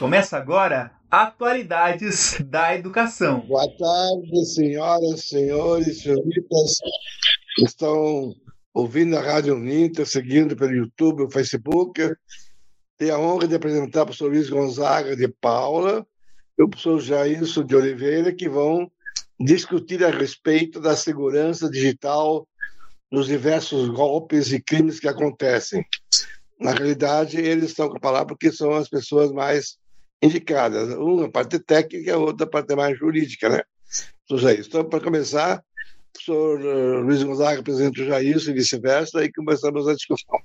Começa agora Atualidades da Educação. Boa tarde, senhoras, senhores, senhoritas que estão ouvindo a Rádio Uninter, seguindo pelo YouTube, o Facebook. Tenho a honra de apresentar o professor Luiz Gonzaga de Paula e o professor Jailson de Oliveira, que vão discutir a respeito da segurança digital nos diversos golpes e crimes que acontecem. Na realidade, eles estão com a palavra porque são as pessoas mais indicadas. Uma parte técnica e a outra parte mais jurídica, né? Então, para começar, o professor Luiz Gonzaga apresenta o Jailson e vice-versa, e começamos a discussão.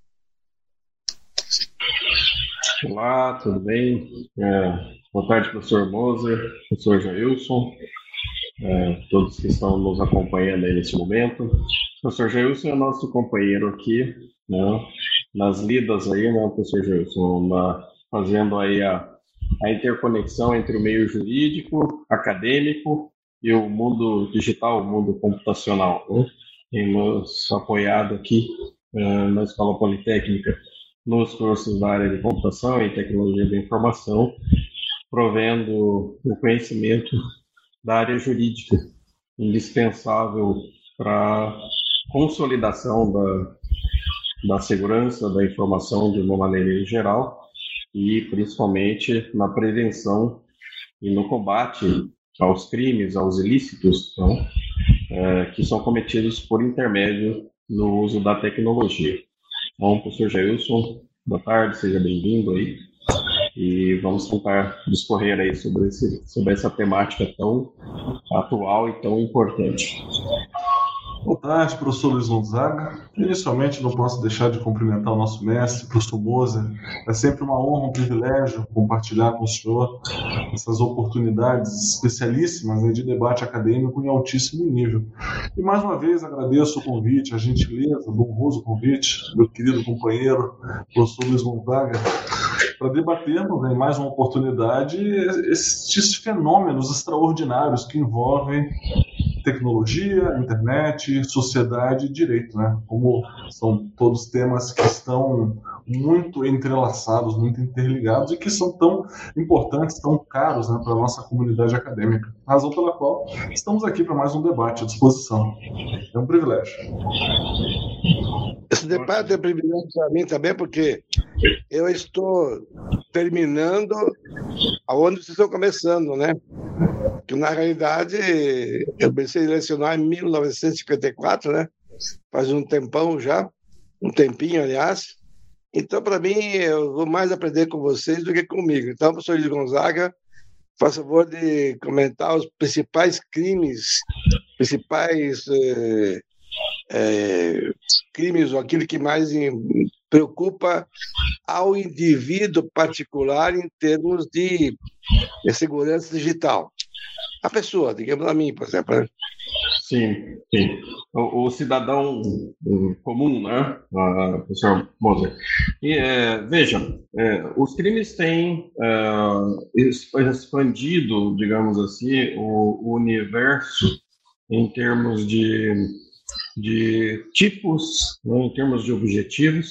Olá, tudo bem? Boa tarde, professor Moser, professor Jailson, todos que estão nos acompanhando aí nesse momento. O professor Jailson é nosso companheiro aqui, né, nas lidas aí, né, professor Jailson, fazendo aí a interconexão entre o meio jurídico, acadêmico e o mundo digital, o mundo computacional, né? Temos apoiado aqui na Escola Politécnica nos cursos da área de computação e tecnologia da informação, provendo o conhecimento da área jurídica, indispensável para a consolidação da segurança da informação de uma maneira geral e principalmente na prevenção e no combate aos crimes, aos ilícitos, que são cometidos por intermédio no uso da tecnologia. Bom, professor Jailson, boa tarde, seja bem-vindo aí. E vamos tentar discorrer aí sobre essa temática tão atual e tão importante. Boa tarde, professor Luiz Gonzaga. Inicialmente, não posso deixar de cumprimentar o nosso mestre, professor Moser. É sempre uma honra, um privilégio compartilhar com o senhor essas oportunidades especialíssimas, né, de debate acadêmico em altíssimo nível. E, mais uma vez, agradeço o convite, a gentileza, o honroso convite, meu querido companheiro, professor Luiz Gonzaga, para debatermos em mais uma oportunidade estes fenômenos extraordinários que envolvem tecnologia, internet, sociedade e direito, né? Como são todos temas que estão muito entrelaçados, muito interligados e que são tão importantes, tão caros, né, para a nossa comunidade acadêmica. Razão pela qual estamos aqui para mais um debate à disposição. É um privilégio. Esse debate é um privilégio para mim também, porque eu estou terminando aonde vocês estão começando, né? Que na realidade eu comecei a lecionar em 1954, né? Faz um tempão já, um tempinho, aliás. Então, para mim, eu vou mais aprender com vocês do que comigo. Então, professor Luiz Gonzaga, faça favor de comentar os principais crimes, crimes, ou aquilo que mais preocupa ao indivíduo particular em termos de segurança digital. A pessoa, digamos a mim, por exemplo. Sim. O cidadão comum, né, professor Moser? E, vejam, os crimes têm expandido, digamos assim, o universo em termos de tipos, né, em termos de objetivos,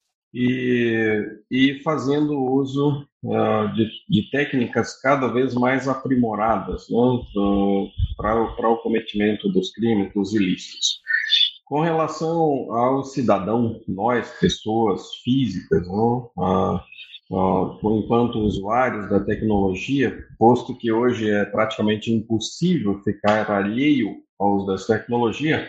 e fazendo uso de técnicas cada vez mais aprimoradas, né, para o cometimento dos crimes, dos ilícitos. Com relação ao cidadão, nós, pessoas físicas, né, enquanto usuários da tecnologia, posto que hoje é praticamente impossível ficar alheio ao uso dessa tecnologia,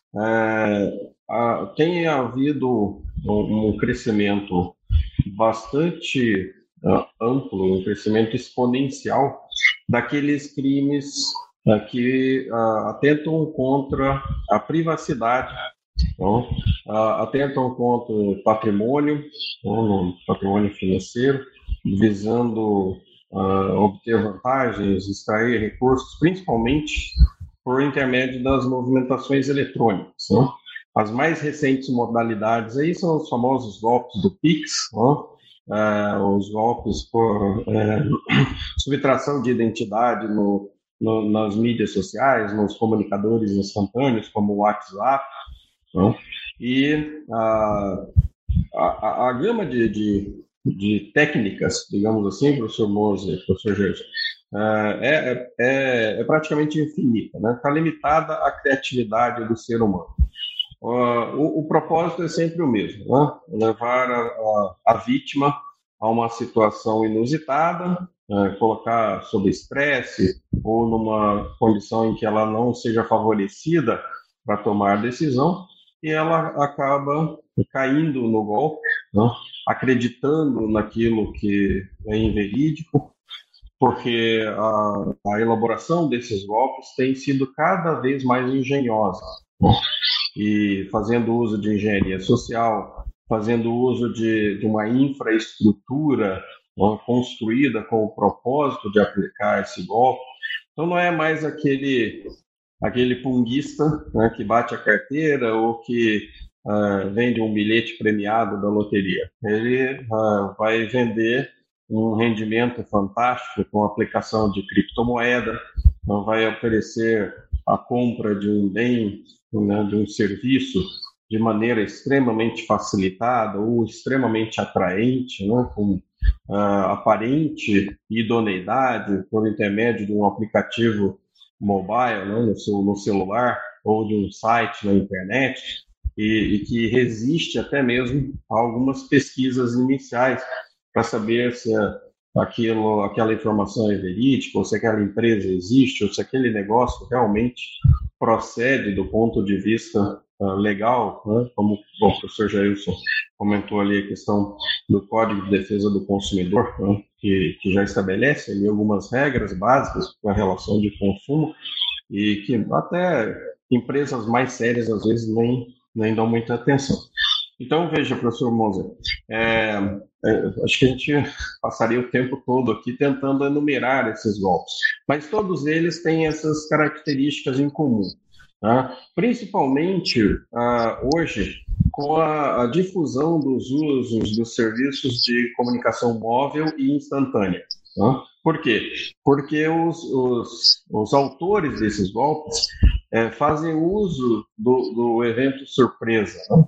tem havido um crescimento bastante amplo, um crescimento exponencial daqueles crimes que atentam contra a privacidade, então, atentam contra o patrimônio, patrimônio financeiro, visando obter vantagens, extrair recursos, principalmente por intermédio das movimentações eletrônicas, né? As mais recentes modalidades aí são os famosos golpes do Pix, né? Os golpes por subtração de identidade nas mídias sociais, nos comunicadores instantâneos, como o WhatsApp, né? E a gama de de técnicas, digamos assim, professor Moser, professor Gerson, é praticamente infinita, né? Está limitada à criatividade do ser humano. O propósito é sempre o mesmo, né? Levar a vítima a uma situação inusitada, colocar sob estresse ou numa condição em que ela não seja favorecida para tomar decisão, e ela acaba caindo no golpe, né? Acreditando naquilo que é inverídico, porque a elaboração desses golpes tem sido cada vez mais engenhosa, né? E fazendo uso de engenharia social, fazendo uso de uma infraestrutura, né, construída com o propósito de aplicar esse golpe. Então não é mais aquele punguista, né, que bate a carteira ou que vende um bilhete premiado da loteria. Ele vai vender um rendimento fantástico com a aplicação de criptomoeda, vai oferecer a compra de um bem, né, de um serviço de maneira extremamente facilitada ou extremamente atraente, né, com aparente idoneidade por intermédio de um aplicativo mobile, né, no celular ou de um site na internet, e que resiste até mesmo a algumas pesquisas iniciais para saber se aquela informação é verídica, ou se aquela empresa existe, ou se aquele negócio realmente procede do ponto de vista legal, né? Como o professor Jailson comentou ali a questão do Código de Defesa do Consumidor, né? que já estabelece ali algumas regras básicas para a relação de consumo e que até empresas mais sérias às vezes nem dão muita atenção. Então, veja, professor Moser, acho que a gente passaria o tempo todo aqui tentando enumerar esses golpes, mas todos eles têm essas características em comum, tá? Principalmente hoje, com a difusão dos usos dos serviços de comunicação móvel e instantânea. Tá? Por quê? Porque os autores desses golpes fazem uso do evento surpresa, né?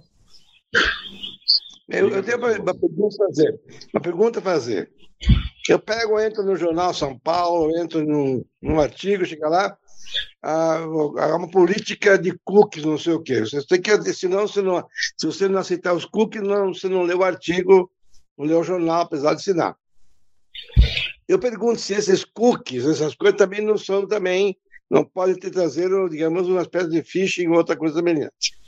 Eu tenho uma pergunta a fazer. Eu entro no jornal São Paulo, entro num artigo, chega lá, há uma política de cookies, não sei o quê. Você tem que, se você não aceitar os cookies, você não lê o artigo, não lê o jornal, apesar de assinar. Eu pergunto se esses cookies, essas coisas também não podem ter trazer, digamos, uma espécie de phishing ou outra coisa semelhante.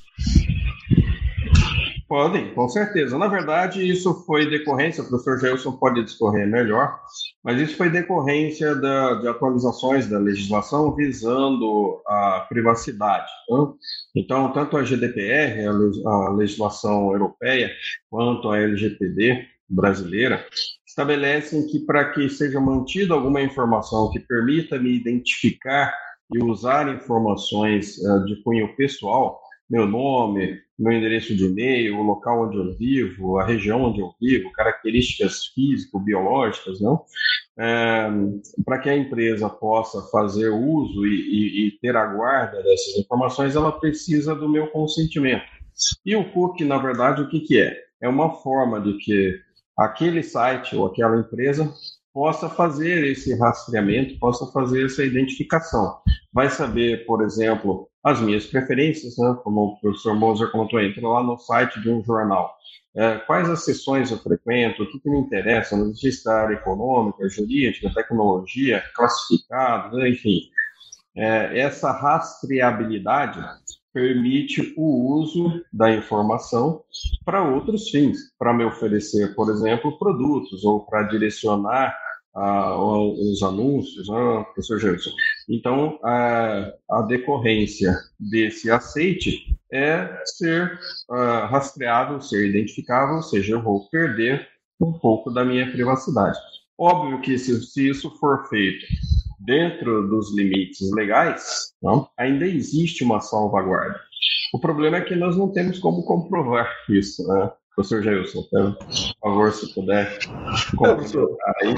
Podem, com certeza. Na verdade, isso foi decorrência, o professor Gelson pode discorrer melhor, mas isso foi decorrência de atualizações da legislação visando a privacidade. Tá? Então, tanto a GDPR, a legislação europeia, quanto a LGPD brasileira, estabelecem que para que seja mantida alguma informação que permita me identificar e usar informações de cunho pessoal, meu nome, meu endereço de e-mail, o local onde eu vivo, a região onde eu vivo, características físico-biológicas, não? Para que a empresa possa fazer uso e ter a guarda dessas informações, ela precisa do meu consentimento. E o cookie, na verdade, o que é? É uma forma de que aquele site ou aquela empresa possa fazer esse rastreamento, possa fazer essa identificação. Vai saber, por exemplo, as minhas preferências, né? Como o professor Moser comentou, entra lá no site de um jornal. Quais as sessões eu frequento, o que me interessa, não existe a área econômica, jurídica, tecnologia, classificados, enfim. Essa rastreabilidade permite o uso da informação para outros fins, para me oferecer, por exemplo, produtos ou para direcionar os anúncios, né, professor Gerson. Então, a decorrência desse aceite é ser rastreável, ser identificável, ou seja, eu vou perder um pouco da minha privacidade. Óbvio que se isso for feito dentro dos limites legais, não, ainda existe uma salvaguarda. O problema é que nós não temos como comprovar isso, né? Professor Jailson, por favor, se puder complementar aí.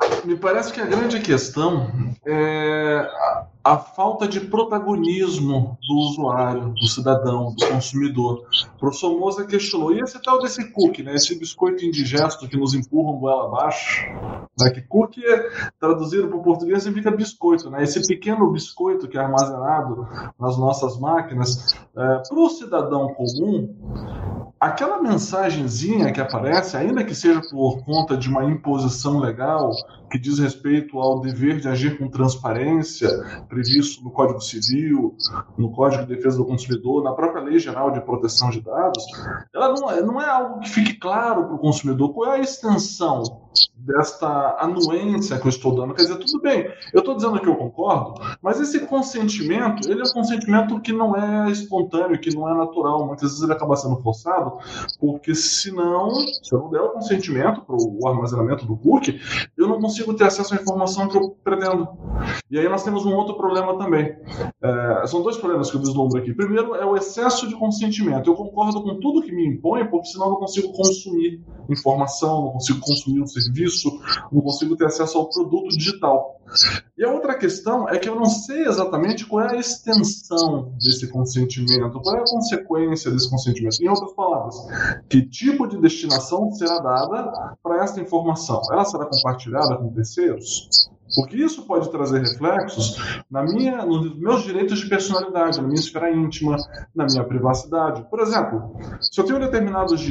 Me parece que a grande questão é a falta de protagonismo do usuário, do cidadão, do consumidor. O professor Moser questionou, e esse tal desse cookie, né, esse biscoito indigesto que nos empurram goela abaixo, né, que cookie, traduzido para o português, significa biscoito, né, esse pequeno biscoito que é armazenado nas nossas máquinas, para o cidadão comum, aquela mensagenzinha que aparece, ainda que seja por conta de uma imposição legal que diz respeito ao dever de agir com transparência, previsto no Código Civil, no Código de Defesa do Consumidor, na própria Lei Geral de Proteção de Dados, ela não é algo que fique claro para o consumidor qual é a extensão desta anuência que eu estou dando. Quer dizer, tudo bem, eu estou dizendo que eu concordo, mas esse consentimento, ele é um consentimento que não é espontâneo, que não é natural. Muitas vezes ele acaba sendo forçado, porque se eu não der o consentimento para o armazenamento do cookie, eu não consigo ter acesso à informação que eu pretendo. E aí nós temos um outro problema também. São dois problemas que eu vislumbro aqui. Primeiro é o excesso de consentimento. Eu concordo com tudo que me impõe, porque senão eu não consigo consumir informação, não consigo consumir um serviço, não consigo ter acesso ao produto digital. E a outra questão é que eu não sei exatamente qual é a extensão desse consentimento, qual é a consequência desse consentimento. Em outras palavras, que tipo de destinação será dada para essa informação? Ela será compartilhada com terceiros? Porque isso pode trazer reflexos nos meus direitos de personalidade, na minha esfera íntima, na minha privacidade. Por exemplo, se eu tenho determinados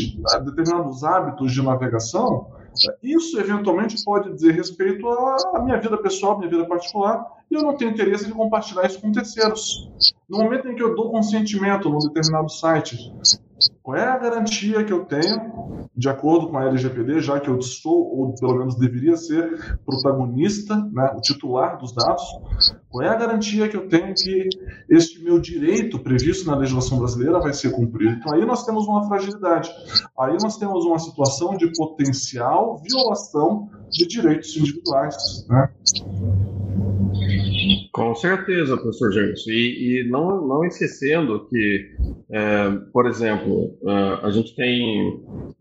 hábitos de navegação, isso eventualmente pode dizer respeito à minha vida pessoal, à minha vida particular, e eu não tenho interesse de compartilhar isso com terceiros. No momento em que eu dou consentimento num determinado site, qual é a garantia que eu tenho, de acordo com a LGPD, já que eu sou, ou pelo menos deveria ser, protagonista, né, o titular dos dados, qual é a garantia que eu tenho que este meu direito previsto na legislação brasileira vai ser cumprido? Então aí nós temos uma fragilidade, aí nós temos uma situação de potencial violação de direitos individuais, né? Com certeza, professor James. E não esquecendo que, por exemplo, a gente tem,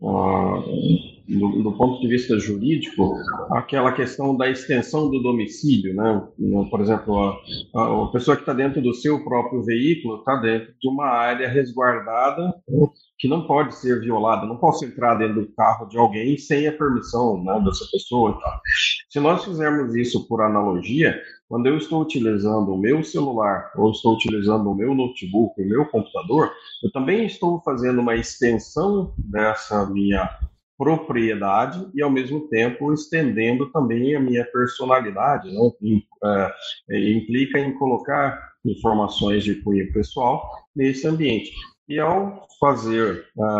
do ponto de vista jurídico, aquela questão da extensão do domicílio, né? Por exemplo, a pessoa que está dentro do seu próprio veículo está dentro de uma área resguardada que não pode ser violada. Não posso entrar dentro do carro de alguém sem a permissão, né, dessa pessoa e tal. Se nós fizermos isso por analogia, quando eu estou utilizando o meu celular ou estou utilizando o meu notebook, o meu computador, eu também estou fazendo uma extensão dessa minha propriedade e, ao mesmo tempo, estendendo também a minha personalidade, né? Implica em colocar informações de cunho pessoal nesse ambiente. E ao fazer,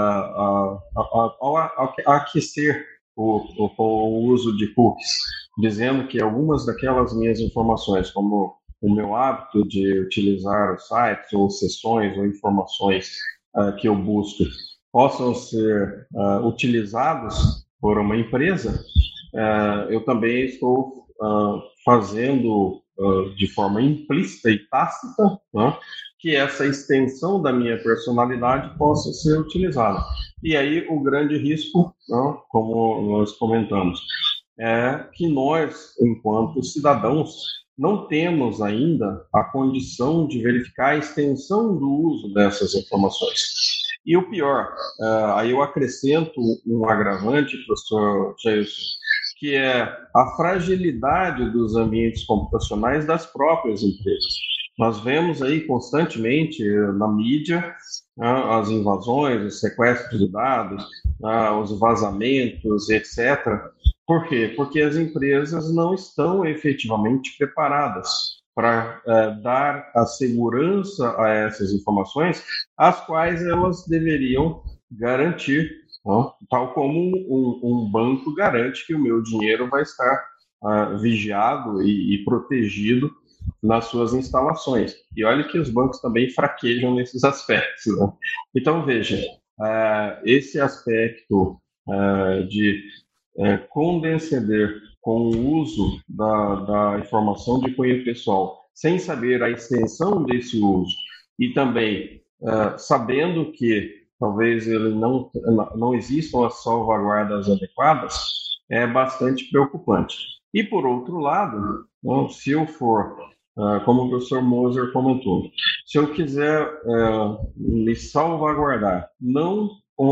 ao aquecer o uso de cookies, dizendo que algumas daquelas minhas informações, como o meu hábito de utilizar os sites ou sessões ou informações que eu busco, possam ser utilizados por uma empresa, eu também estou fazendo de forma implícita e tácita, né, que essa extensão da minha personalidade possa ser utilizada. E aí o grande risco, né, como nós comentamos, é que nós, enquanto cidadãos, não temos ainda a condição de verificar a extensão do uso dessas informações. E o pior, aí eu acrescento um agravante, professor Jailson, que é a fragilidade dos ambientes computacionais das próprias empresas. Nós vemos aí constantemente na mídia as invasões, os sequestros de dados, os vazamentos, etc. Por quê? Porque as empresas não estão efetivamente preparadas para dar a segurança a essas informações, as quais elas deveriam garantir, não? Tal como um banco garante que o meu dinheiro vai estar vigiado e protegido nas suas instalações. E olha que os bancos também fraquejam nesses aspectos, né? Então, veja, esse aspecto de condescender com o uso da informação de cunho pessoal, sem saber a extensão desse uso, e também sabendo que talvez ele não existam as salvaguardas adequadas, é bastante preocupante. E, por outro lado, se eu for, como o professor Moser comentou, se eu quiser me salvaguardar, não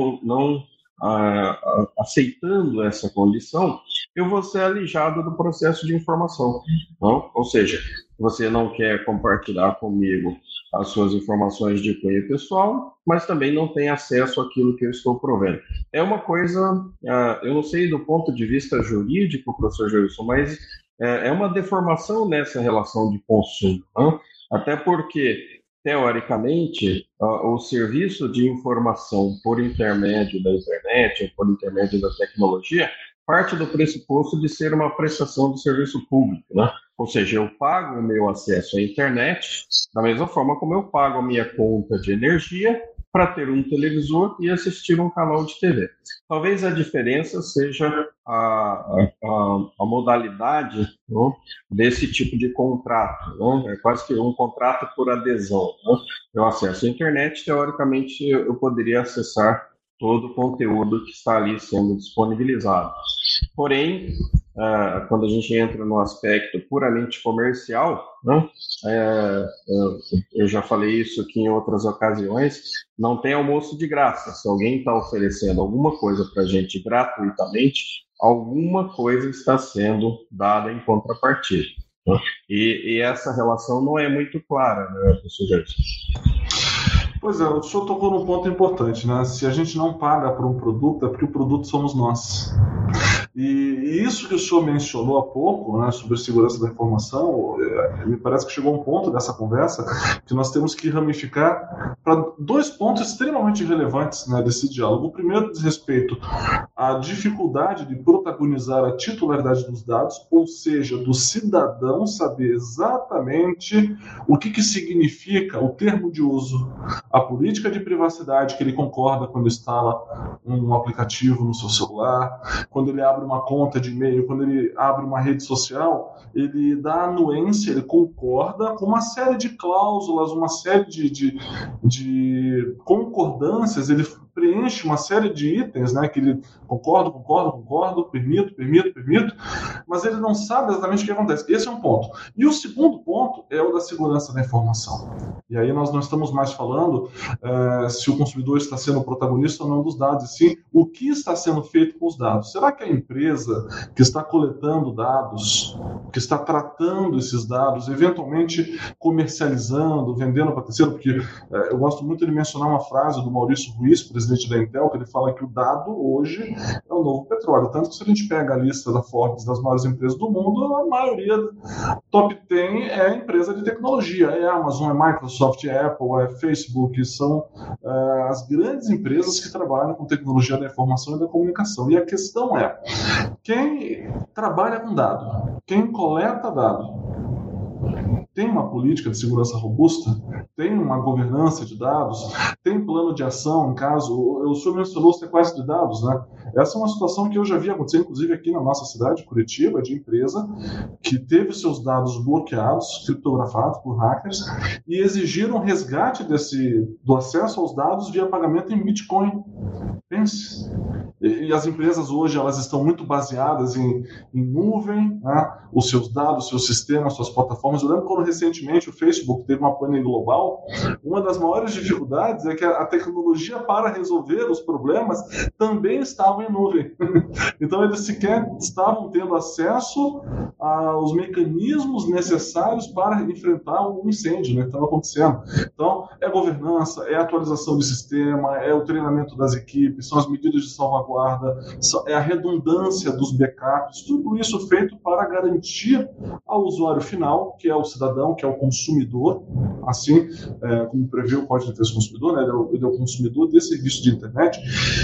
aceitando essa condição, eu vou ser alijado do processo de informação. Não? Ou seja, você não quer compartilhar comigo as suas informações de cunho pessoal, mas também não tem acesso àquilo que eu estou provendo. É uma coisa, eu não sei do ponto de vista jurídico, professor Gilson, mas é uma deformação nessa relação de consumo. Não? Até porque, teoricamente, o serviço de informação por intermédio da internet, ou por intermédio da tecnologia, parte do pressuposto de ser uma prestação de serviço público, né? Ou seja, eu pago o meu acesso à internet da mesma forma como eu pago a minha conta de energia para ter um televisor e assistir um canal de TV. Talvez a diferença seja a modalidade, né, desse tipo de contrato. Né? É quase que um contrato por adesão. Né? Eu acesso à internet, teoricamente eu poderia acessar todo o conteúdo que está ali sendo disponibilizado. Porém, quando a gente entra no aspecto puramente comercial, né, eu já falei isso aqui em outras ocasiões, não tem almoço de graça. Se alguém está oferecendo alguma coisa para a gente gratuitamente, alguma coisa está sendo dada em contrapartida. Né? E essa relação não é muito clara, né, professor Gerson? Pois é, o senhor tocou num ponto importante, né? Se a gente não paga por um produto, é porque o produto somos nós. E isso que o senhor mencionou há pouco, né, sobre a segurança da informação, me parece que chegou a um ponto dessa conversa que nós temos que ramificar para dois pontos extremamente relevantes, né, desse diálogo. O primeiro diz respeito à dificuldade de protagonizar a titularidade dos dados, ou seja, do cidadão saber exatamente o que significa o termo de uso, a política de privacidade que ele concorda quando instala um aplicativo no seu celular, quando ele abre uma conta de e-mail, quando ele abre uma rede social, ele dá anuência, ele concorda com uma série de cláusulas, uma série de concordâncias, ele preenche uma série de itens, né, que ele concordo, permito, mas ele não sabe exatamente o que acontece. Esse é um ponto. E o segundo ponto é o da segurança da informação. E aí nós não estamos mais falando se o consumidor está sendo protagonista ou não dos dados, e sim o que está sendo feito com os dados. Será que a empresa que está coletando dados, que está tratando esses dados, eventualmente comercializando, vendendo para terceiro, porque eu gosto muito de mencionar uma frase do Maurício Ruiz, presidente da Intel, que ele fala que o dado hoje é o novo petróleo. Tanto que se a gente pega a lista da Forbes das maiores empresas do mundo, a maioria top 10 é empresa de tecnologia. É Amazon, é Microsoft, é Apple, é Facebook, são as grandes empresas que trabalham com tecnologia da informação e da comunicação. E a questão é, quem trabalha com dado, quem coleta dado, tem uma política de segurança robusta? Tem uma governança de dados? Tem plano de ação em caso... O senhor mencionou o sequestro de dados, né? Essa é uma situação que eu já vi acontecer, inclusive aqui na nossa cidade, Curitiba, de empresa que teve seus dados bloqueados, criptografados por hackers, e exigiram resgate do acesso aos dados via pagamento em Bitcoin. Pense. E as empresas hoje elas estão muito baseadas em nuvem, né? Os seus dados, seus sistemas, suas plataformas. Eu lembro quando recentemente o Facebook teve uma pane global, uma das maiores dificuldades é que a tecnologia para resolver os problemas também estava em nuvem. Então eles sequer estavam tendo acesso aos mecanismos necessários para enfrentar o incêndio, né, que estava acontecendo. Então é governança, é atualização de sistema, é o treinamento das equipes, são as medidas de salvaguarda, é a redundância dos backups, tudo isso feito para garantir ao usuário final, que é o cidadão, que é o consumidor, assim como prevê o Código de Defesa do Consumidor, né, ele é o consumidor desse serviço de internet.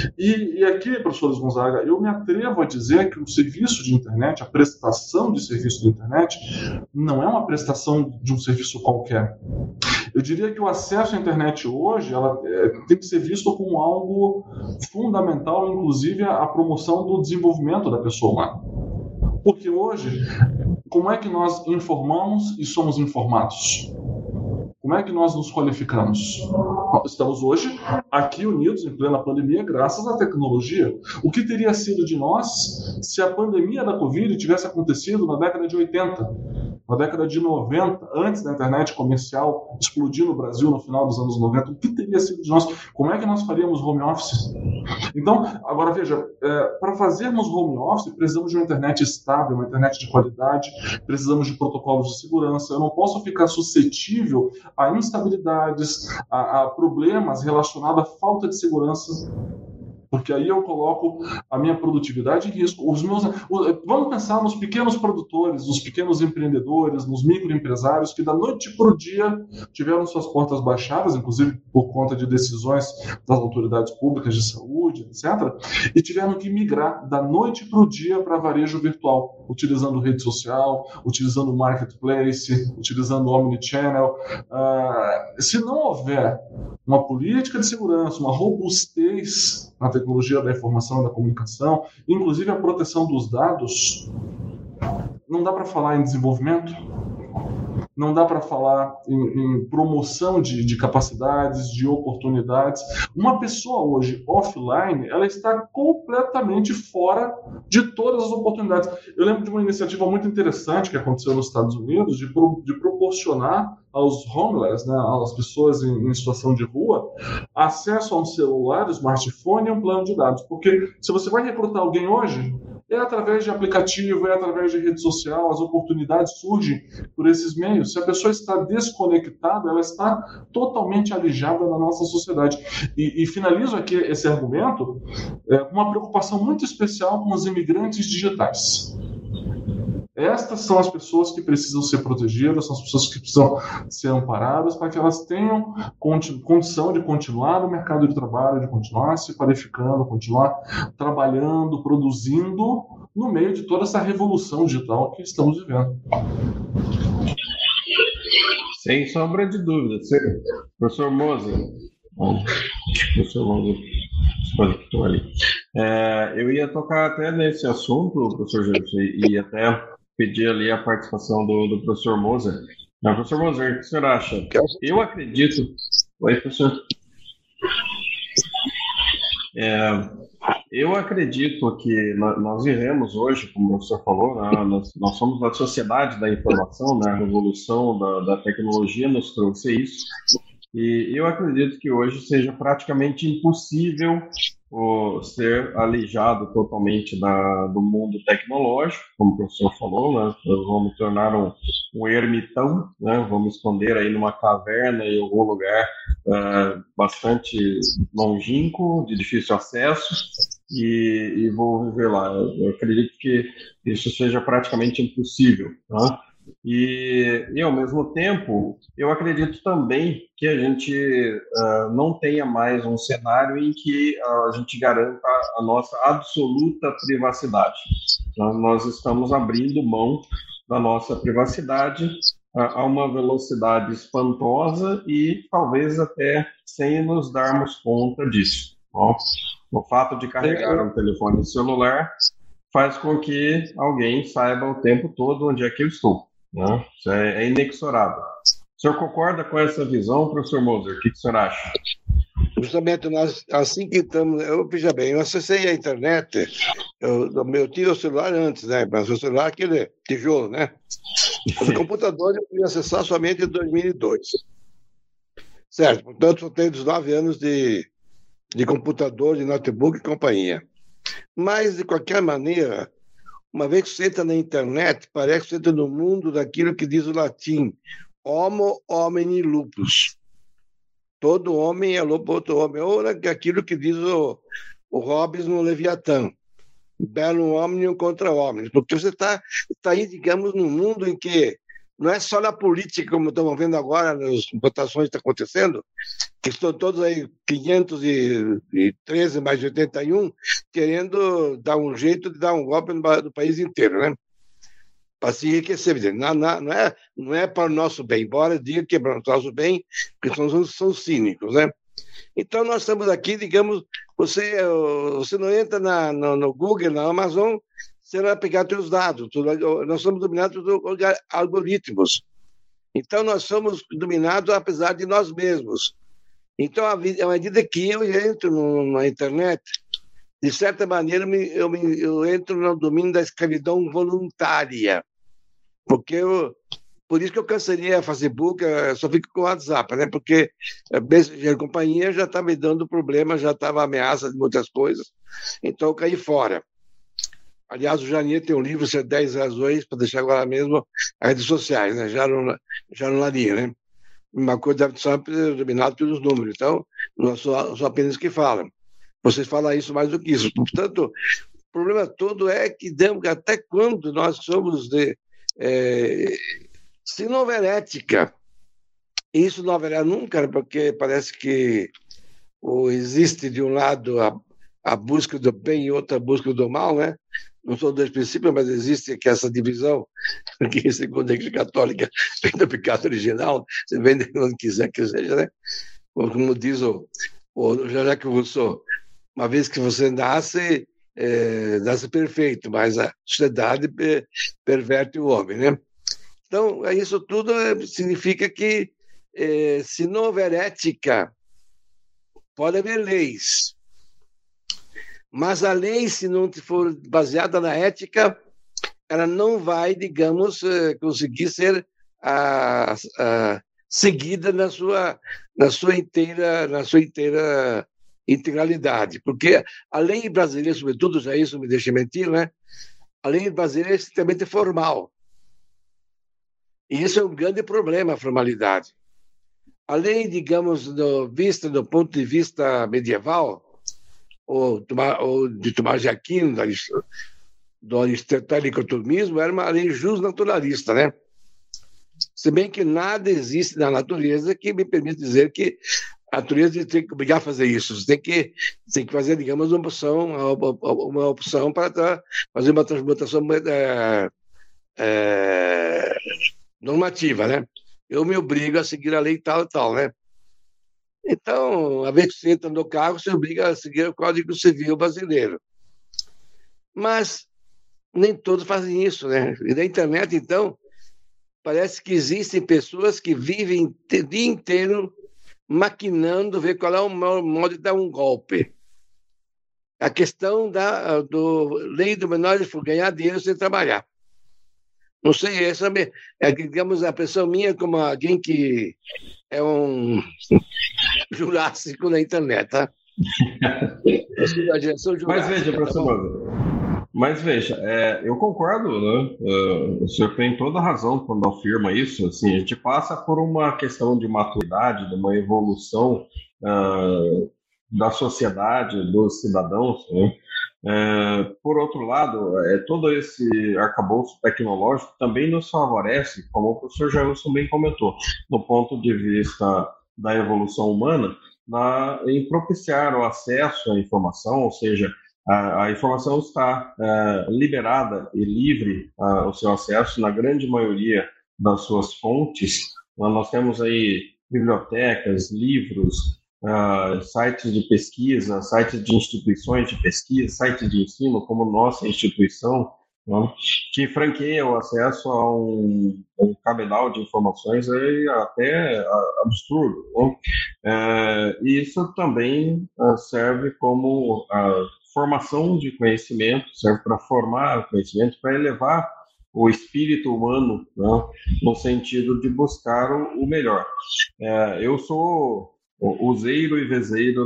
E aqui, professor Gonzaga, eu me atrevo a dizer que o serviço de internet, a prestação de serviço de internet, não é uma prestação de um serviço qualquer. Eu diria que o acesso à internet hoje tem que ser visto como algo fundamental, inclusive a promoção do desenvolvimento da pessoa humana. Porque hoje, como é que nós informamos e somos informados? Como é que nós nos qualificamos? Estamos hoje aqui unidos em plena pandemia graças à tecnologia. O que teria sido de nós se a pandemia da Covid tivesse acontecido na década de 80, na década de 90, antes da internet comercial explodir no Brasil no final dos anos 90? O que teria sido de nós? Como é que nós faríamos home office? Então, agora veja, para fazermos home office, precisamos de uma internet estável, uma internet de qualidade, precisamos de protocolos de segurança. Eu não posso ficar suscetível a instabilidades, a problemas relacionados à falta de segurança, porque aí eu coloco a minha produtividade em risco. Vamos pensar nos pequenos produtores, nos pequenos empreendedores, nos microempresários que da noite para o dia tiveram suas portas baixadas, inclusive por conta de decisões das autoridades públicas de saúde, etc., e tiveram que migrar da noite para o dia para varejo virtual, utilizando rede social, utilizando marketplace, utilizando omnichannel. Se não houver uma política de segurança, uma robustez na tecnologia da informação e da comunicação, inclusive a proteção dos dados, não dá para falar em desenvolvimento, não dá para falar em promoção de capacidades, de oportunidades. Uma pessoa hoje offline, ela está completamente fora de todas as oportunidades. Eu lembro de uma iniciativa muito interessante que aconteceu nos Estados Unidos de proporcionar aos homeless, né, às pessoas em situação de rua, acesso a um celular, um smartphone e um plano de dados. Porque se você vai recrutar alguém hoje, é através de aplicativo, é através de rede social, as oportunidades surgem por esses meios. Se a pessoa está desconectada, ela está totalmente alijada da nossa sociedade. E finalizo aqui esse argumento com uma preocupação muito especial com os imigrantes digitais. Estas são as pessoas que precisam ser protegidas, são as pessoas que precisam ser amparadas para que elas tenham condição de continuar no mercado de trabalho, de continuar se qualificando, continuar trabalhando, produzindo no meio de toda essa revolução digital que estamos vivendo. Sem sombra de dúvida. Professor Moser. Professor Moser. Eu ia tocar até nesse assunto, professor Jefferson, e até pedir ali a participação do professor Moser. Professor Moser, o que o senhor acha? Eu acredito... Oi, professor. Eu acredito que nós vivemos hoje, como o professor falou, né, nós somos a sociedade da informação, né, a revolução da tecnologia nos trouxe isso, e eu acredito que hoje seja praticamente impossível ser alijado totalmente do mundo tecnológico, como o professor falou, né? Nós vamos tornar um ermitão, né? Vamos esconder aí numa caverna em algum lugar bastante longínquo, de difícil acesso, e vou viver lá. Eu acredito que isso seja praticamente impossível, né? E ao mesmo tempo, eu acredito também que a gente não tenha mais um cenário em que a gente garanta a nossa absoluta privacidade. Então, nós estamos abrindo mão da nossa privacidade a uma velocidade espantosa e talvez até sem nos darmos conta disso. Bom, o fato de carregar um telefone celular faz com que alguém saiba o tempo todo onde é que eu estou. Não, isso é inexorável. O senhor concorda com essa visão, professor Moser? O que o senhor acha? Justamente nós, assim que estamos... Veja bem, eu acessei a internet, eu tive o celular antes, né? Mas o celular é aquele tijolo, né? O computador eu fui acessar somente em 2002. Certo, portanto, eu tenho 19 anos de computador, de notebook e companhia. Mas, de qualquer maneira... Uma vez que você entra na internet, parece que você entra no mundo daquilo que diz o latim, homo homini lupus. Todo homem é lobo, outro homem. Ou aquilo que diz o Hobbes no Leviatã, bellum omnium contra omnes. Porque você está aí, digamos, num mundo em que não é só na política, como estamos vendo agora, nas votações que estão acontecendo, que estão todos aí, 513 mais 81, querendo dar um jeito de dar um golpe no país inteiro, né? Para se enriquecer. Não é para o nosso bem, embora diga que é para o nosso bem, porque são cínicos, né? Então, nós estamos aqui, digamos, você não entra no Google, na Amazon, você vai pegar seus dados. Nós somos dominados por algoritmos. Então, nós somos dominados apesar de nós mesmos. Então, à medida que eu entro na internet, de certa maneira, eu entro no domínio da escravidão voluntária. Por isso que eu cancelei a Facebook, só fico com o WhatsApp, né? Porque a Messenger companhia já está me dando problema, já estava ameaça de muitas coisas, então eu caí fora. Aliás, o Janier tem um livro, 10 razões, para deixar agora mesmo as redes sociais, né? Já não laria, né? Uma coisa deve ser dominada pelos números, então não sou apenas que falam. Vocês falam isso mais do que isso. Portanto, o problema todo é que até quando nós somos se não houver ética, isso não haverá nunca, porque parece que existe de um lado a busca do bem e outra a busca do mal, né? Não são dois princípios, mas existe aqui essa divisão, que segundo a Igreja Católica vem do pecado original, você vem de onde quiser que seja, né? Como diz o Jean-Jacques Rousseau, uma vez que você nasce perfeito, mas a sociedade perverte o homem, né? Então, isso tudo significa que, se não houver ética, pode haver leis. Mas a lei, se não for baseada na ética, ela não vai, digamos, conseguir ser seguida na sua inteira integralidade. Porque a lei brasileira, sobretudo, já isso me deixa mentir, né? A lei brasileira é extremamente formal. E isso é um grande problema, a formalidade. A lei, digamos, vista do ponto de vista medieval, ou de Tomás de Aquino, do aristotélico-tomismo, era uma lei justnaturalista, né? Se bem que nada existe na natureza que me permite dizer que a natureza tem que obrigar a fazer isso. Você tem que fazer, digamos, uma opção para fazer uma transmutação normativa, né? Eu me obrigo a seguir a lei tal e tal, né? Então, a vez que você entra no carro, você obriga a seguir o Código Civil brasileiro. Mas nem todos fazem isso, né? E na internet, então, parece que existem pessoas que vivem o dia inteiro maquinando, ver qual é o modo de dar um golpe. A questão do lei do menor por ganhar dinheiro sem trabalhar. Não sei, essa digamos, a impressão minha como alguém que é um jurássico na internet, tá? Mas veja, eu concordo, né? O senhor tem toda a razão quando afirma isso. Assim, a gente passa por uma questão de maturidade, de uma evolução da sociedade, dos cidadãos, né? Por outro lado, todo esse arcabouço tecnológico também nos favorece, como o professor Jailson bem comentou, do ponto de vista da evolução humana, em propiciar o acesso à informação, ou seja, a informação está liberada e livre o seu acesso na grande maioria das suas fontes. Nós temos aí bibliotecas, livros, sites de pesquisa, sites de instituições de pesquisa, sites de ensino, como nossa instituição, né, que franqueia o acesso a um cabedal de informações até absurdo. Né? E isso também serve como formação de conhecimento, serve para formar conhecimento, para elevar o espírito humano, né, no sentido de buscar o melhor. Eu sou useiro e vezeiro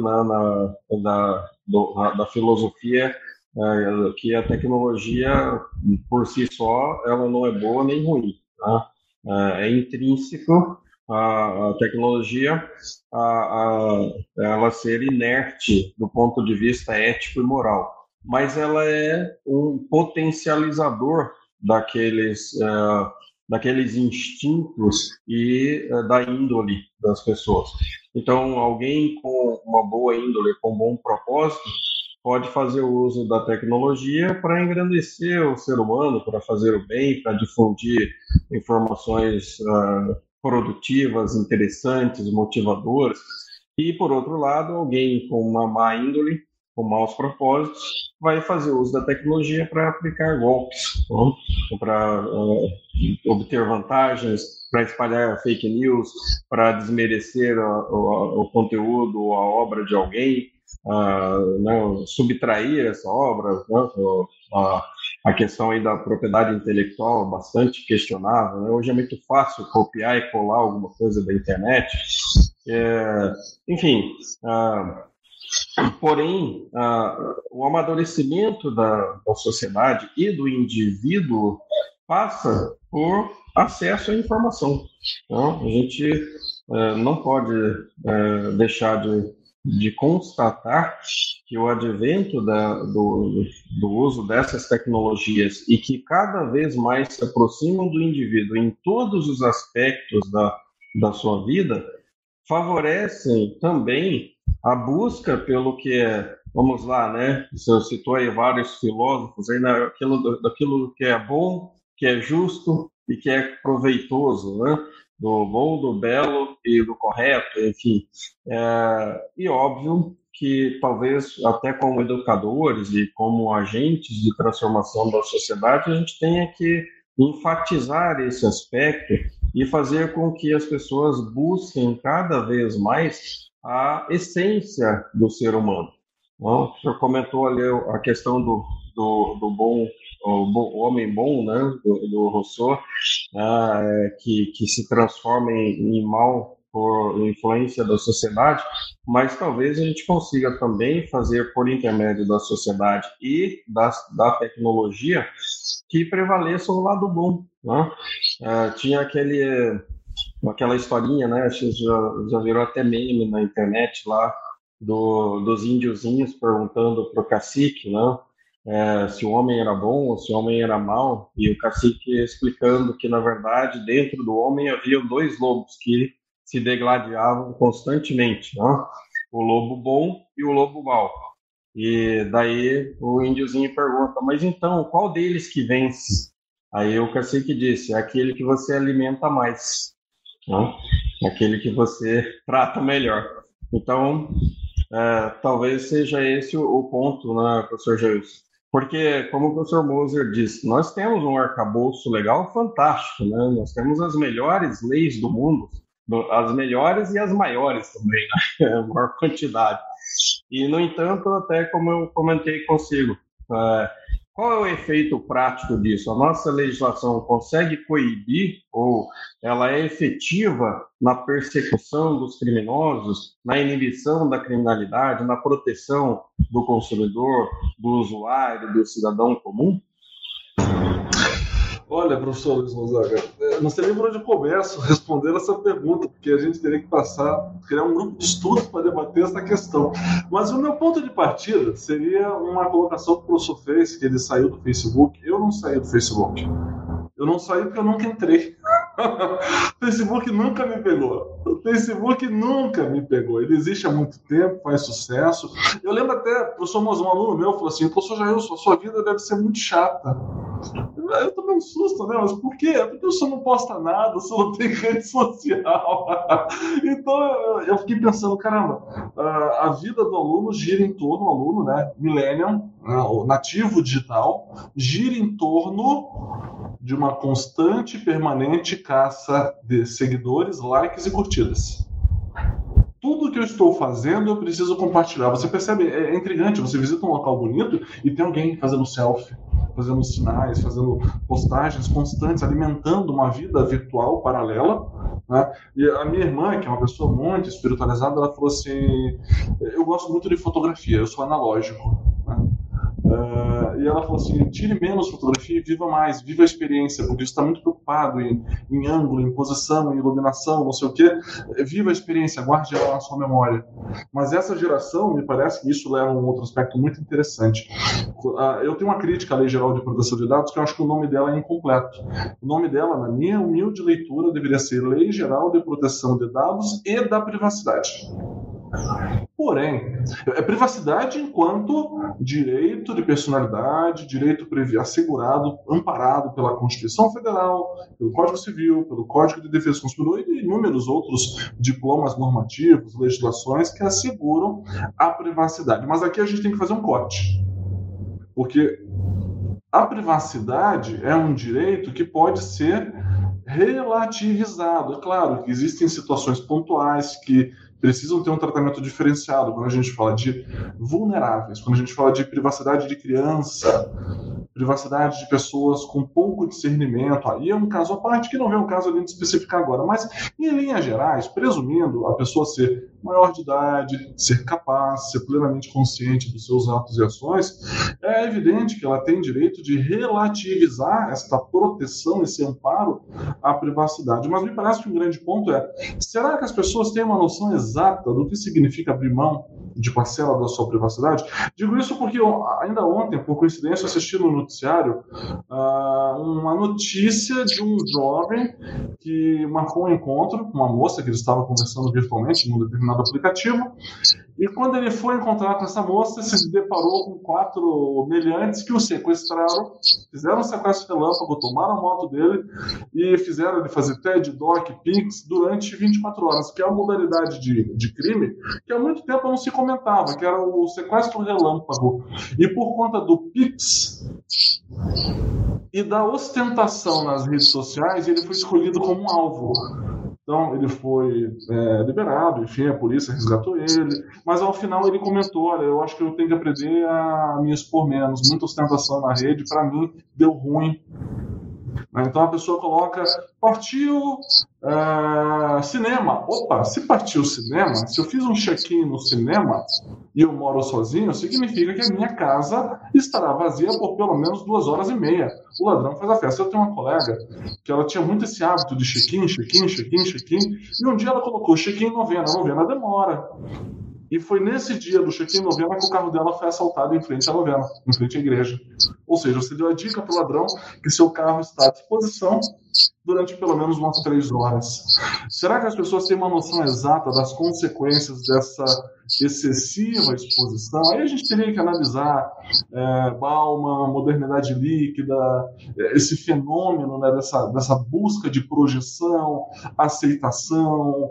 da filosofia que a tecnologia por si só ela não é boa nem ruim, tá? É intrínseco a tecnologia ela ser inerte do ponto de vista ético e moral, mas ela é um potencializador daqueles instintos e da índole das pessoas. Então, alguém com uma boa índole, com um bom propósito, pode fazer o uso da tecnologia para engrandecer o ser humano, para fazer o bem, para difundir informações produtivas, interessantes, motivadoras. E, por outro lado, alguém com uma má índole com maus propósitos, vai fazer uso da tecnologia para aplicar golpes, para obter vantagens, para espalhar fake news, para desmerecer o conteúdo ou a obra de alguém, subtrair essa obra, a questão aí da propriedade intelectual bastante questionável, né? Hoje é muito fácil copiar e colar alguma coisa da internet, enfim, porém, o amadurecimento da sociedade e do indivíduo passa por acesso à informação. Então, a gente não pode deixar de constatar que o advento do uso dessas tecnologias e que cada vez mais se aproximam do indivíduo em todos os aspectos da sua vida, favorecem também a busca pelo que vamos lá, né? Você citou aí vários filósofos aí, daquilo que é bom, que é justo e que é proveitoso, né? Do bom, do belo e do correto, enfim. E óbvio que talvez até como educadores e como agentes de transformação da sociedade, a gente tenha que enfatizar esse aspecto e fazer com que as pessoas busquem cada vez mais a essência do ser humano. O senhor comentou ali a questão do bom, o homem bom, né, do Rousseau, que se transforma em mal por influência da sociedade, mas talvez a gente consiga também fazer por intermédio da sociedade e da tecnologia que prevaleça o lado bom, né? Tinha aquela historinha, né? Acho que já virou até meme na internet lá dos índiozinhos perguntando para o cacique, né? Se o homem era bom ou se o homem era mau, e o cacique explicando que na verdade dentro do homem havia 2 lobos que se degladiavam constantemente, né? O lobo bom e o lobo mau. E daí o índiozinho pergunta, mas então, qual deles que vence? Aí o cacique disse, é aquele que você alimenta mais, né? Aquele que você trata melhor. Então, talvez seja esse o ponto, né, professor Jailson? Porque, como o professor Moser disse, nós temos um arcabouço legal fantástico, né? Nós temos as melhores leis do mundo, as melhores e as maiores também, né? A maior quantidade. E, no entanto, até como eu comentei consigo, qual é o efeito prático disso? A nossa legislação consegue coibir ou ela é efetiva na persecução dos criminosos, na inibição da criminalidade, na proteção do consumidor, do usuário, do cidadão comum? Olha, professor Luiz Gonzaga, não sei nem por onde eu começo respondendo essa pergunta, porque a gente teria que criar um grupo de estudos para debater essa questão. Mas o meu ponto de partida seria uma colocação que o professor fez, que ele saiu do Facebook. Eu não saí do Facebook. Eu não saí porque eu nunca entrei. O Facebook nunca me pegou. O Facebook nunca me pegou. Ele existe há muito tempo, faz sucesso. Eu lembro até, professor Mozer, um aluno meu falou assim, professor Jailson, a sua vida deve ser muito chata. Eu tomei um susto, né? Mas por quê? Porque você não posta nada, você não tem rede social. Então eu fiquei pensando, caramba, a vida do aluno gira em torno, o aluno, né? Millennium, o nativo digital, gira em torno de uma constante e permanente caça de seguidores, likes e curtidas. Tudo que eu estou fazendo, eu preciso compartilhar. Você percebe, é intrigante, você visita um local bonito e tem alguém fazendo selfie, fazendo sinais, fazendo postagens constantes, alimentando uma vida virtual paralela, né? E a minha irmã, que é uma pessoa muito espiritualizada, ela falou assim, eu gosto muito de fotografia, eu sou analógico, né? E ela falou assim, tire menos fotografia e viva mais, viva a experiência, porque você está muito preocupado em ângulo, em posição, em iluminação, não sei o quê. Viva a experiência, guarde ela na sua memória. Mas essa geração, me parece que isso leva a um outro aspecto muito interessante. Eu tenho uma crítica à Lei Geral de Proteção de Dados, que eu acho que o nome dela é incompleto. O nome dela, na minha humilde leitura, deveria ser Lei Geral de Proteção de Dados e da Privacidade. Porém, privacidade enquanto direito de personalidade, direito assegurado, amparado pela Constituição Federal, pelo Código Civil, pelo Código de Defesa do Consumidor e inúmeros outros diplomas normativos, legislações que asseguram a privacidade. Mas aqui a gente tem que fazer um corte, porque a privacidade é um direito que pode ser relativizado. É claro que existem situações pontuais que precisam ter um tratamento diferenciado quando a gente fala de vulneráveis, quando a gente fala de privacidade de criança, privacidade de pessoas com pouco discernimento. Aí é um caso à parte que não é um caso ali de especificar agora, mas em linhas gerais, presumindo a pessoa ser maior de idade, ser capaz, ser plenamente consciente dos seus atos e ações, é evidente que ela tem direito de relativizar esta proteção, esse amparo à privacidade. Mas me parece que um grande ponto é: será que as pessoas têm uma noção exata do que significa abrir mão de parcela da sua privacidade? Digo isso porque ainda ontem, por coincidência, assisti no noticiário uma notícia de um jovem que marcou um encontro com uma moça que ele estava conversando virtualmente num determinado aplicativo, e quando ele foi encontrar com essa moça, se deparou com 4 meliantes que o sequestraram, fizeram um sequestro relâmpago, tomaram a moto dele e fizeram ele fazer TED, DOC, PIX durante 24 horas, que é uma modalidade de crime que há muito tempo não se comentava, que era o sequestro relâmpago. E por conta do PIX e da ostentação nas redes sociais, ele foi escolhido como um alvo. Então, ele foi liberado, enfim, a polícia resgatou ele, mas ao final ele comentou: olha, eu acho que eu tenho que aprender a me expor menos, muita ostentação na rede, para mim, deu ruim. Então a pessoa coloca, partiu cinema. Opa, se partiu cinema, se eu fiz um check-in no cinema e eu moro sozinho, significa que a minha casa estará vazia por pelo menos 2h30. O ladrão faz a festa. Eu tenho uma colega que ela tinha muito esse hábito de check-in, e um dia ela colocou check-in novena. A novena demora. E foi nesse dia do check-in novena que o carro dela foi assaltado em frente à novena, em frente à igreja. Ou seja, você deu a dica para o ladrão que seu carro está à disposição durante pelo menos umas 3 horas. Será que as pessoas têm uma noção exata das consequências dessa excessiva exposição? Aí a gente teria que analisar Bauman, modernidade líquida, esse fenômeno, né, dessa busca de projeção, aceitação,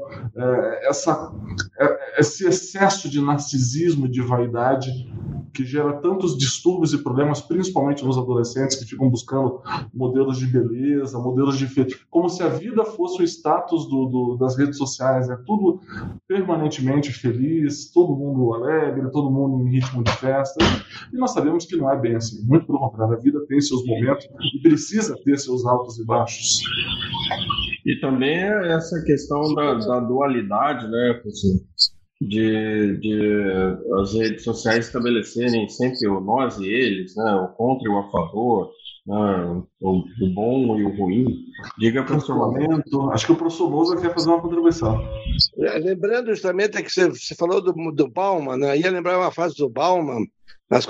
esse excesso de narcisismo e de vaidade que gera tantos distúrbios e problemas, principalmente nos adolescentes que ficam buscando modelos de beleza, modelos de como se a vida fosse o status das redes sociais, é tudo permanentemente feliz, todo mundo alegre, todo mundo em ritmo de festa, e nós sabemos que não é bem assim, muito pelo contrário, a vida tem seus momentos e precisa ter seus altos e baixos. E também essa questão da dualidade, né, professor? De as redes sociais estabelecerem sempre o nós e eles, né, o contra e o a favor, né, o bom e o ruim. Diga, professor Moser. Acho que o professor Moser quer fazer uma contribuição. Lembrando justamente que você falou do Bauman, né? Ia lembrar uma frase do Bauman nas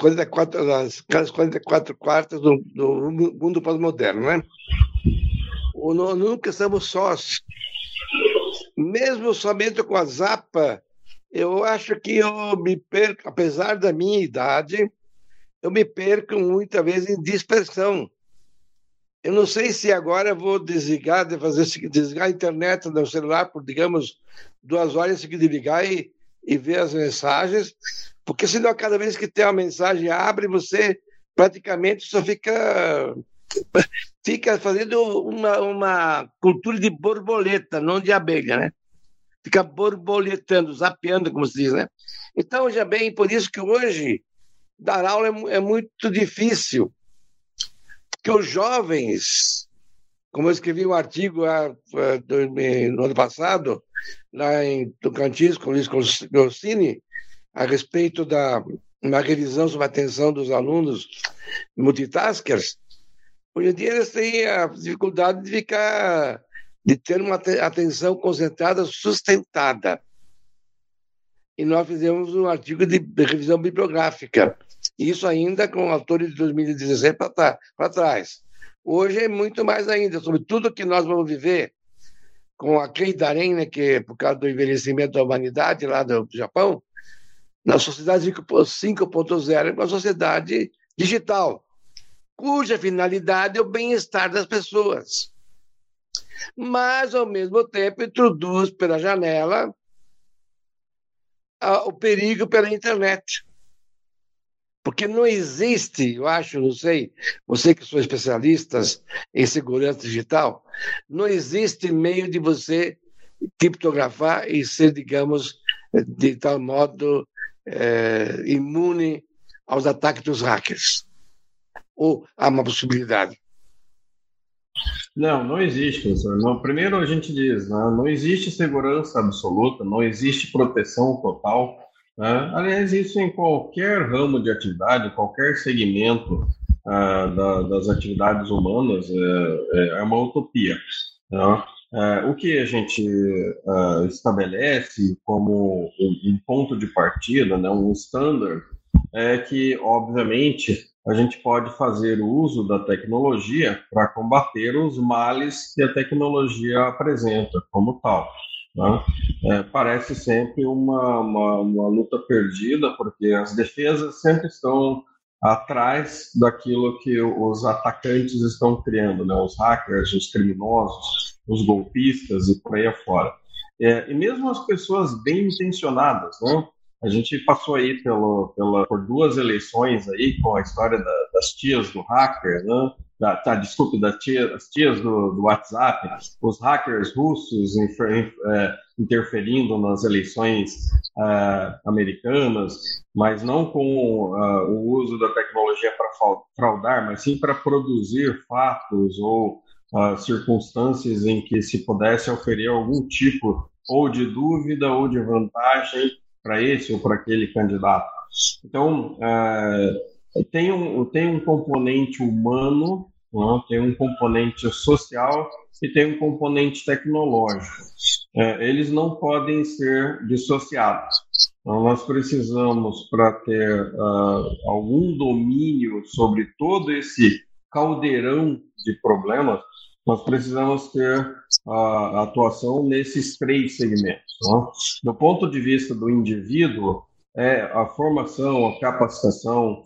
44 quartas do mundo pós-moderno, né? Nunca estamos sós. Mesmo somente com a Zapa, eu acho que eu me perco, apesar da minha idade, eu me perco muitas vezes em dispersão. Eu não sei se agora eu vou desligar a internet do celular por, digamos, 2 horas seguidas de ligar e ver as mensagens, porque senão cada vez que tem uma mensagem abre, você praticamente só fica fazendo uma cultura de borboleta, não de abelha, né? Fica borboletando, zapeando, como se diz, né? Então, já bem, por isso que hoje dar aula é muito difícil, porque os jovens, como eu escrevi um artigo no ano passado, lá em Tocantins, com o Luiz Grossini, a respeito uma revisão sobre a atenção dos alunos multitaskers, hoje em dia eles têm a dificuldade de ter uma atenção concentrada sustentada. E nós fizemos um artigo de revisão bibliográfica. Isso ainda com autores de 2016 para trás. Hoje é muito mais ainda, sobre tudo que nós vamos viver com a Keitaren, né, que por causa do envelhecimento da humanidade lá do Japão, na sociedade 5.0 é uma sociedade digital, cuja finalidade é o bem-estar das pessoas. Mas, ao mesmo tempo, introduz pela janela o perigo pela internet. Porque não existe, eu acho, não sei, você que sou especialista em segurança digital, não existe meio de você criptografar e ser, digamos, de tal modo imune aos ataques dos hackers. Ou há uma possibilidade? Não existe, professor. Não, primeiro a gente diz, né, não existe segurança absoluta, não existe proteção total. Né? Aliás, isso em qualquer ramo de atividade, qualquer segmento das atividades humanas é uma utopia. Né? O que a gente estabelece como um ponto de partida, né, um standard, é que, obviamente, a gente pode fazer o uso da tecnologia para combater os males que a tecnologia apresenta como tal. Né? Parece sempre uma luta perdida, porque as defesas sempre estão atrás daquilo que os atacantes estão criando, né? Os hackers, os criminosos, os golpistas e por aí afora. E mesmo as pessoas bem intencionadas, né? A gente passou aí por 2 eleições aí com a história das tias do hacker, né? Desculpe, das tias do WhatsApp, os hackers russos interferindo nas eleições americanas, mas não com o uso da tecnologia para fraudar, mas sim para produzir fatos ou circunstâncias em que se pudesse oferir algum tipo ou de dúvida ou de vantagem para esse ou para aquele candidato. Então, tem um componente humano, né? Tem um componente social e tem um componente tecnológico. Eles não podem ser dissociados. Então, nós precisamos, para ter algum domínio sobre todo esse caldeirão de problemas, nós precisamos ter a atuação nesses 3 segmentos. Né? Do ponto de vista do indivíduo, a formação, a capacitação,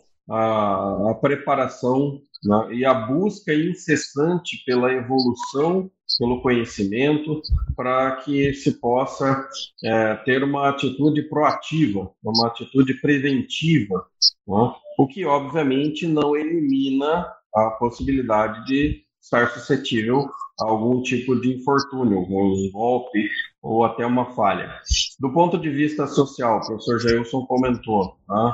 a preparação, né? E a busca incessante pela evolução, pelo conhecimento, para que se possa ter uma atitude proativa, uma atitude preventiva, né? O que, obviamente, não elimina a possibilidade de estar suscetível a algum tipo de infortúnio, um golpe ou até uma falha. Do ponto de vista social, o professor Jailson comentou, tá?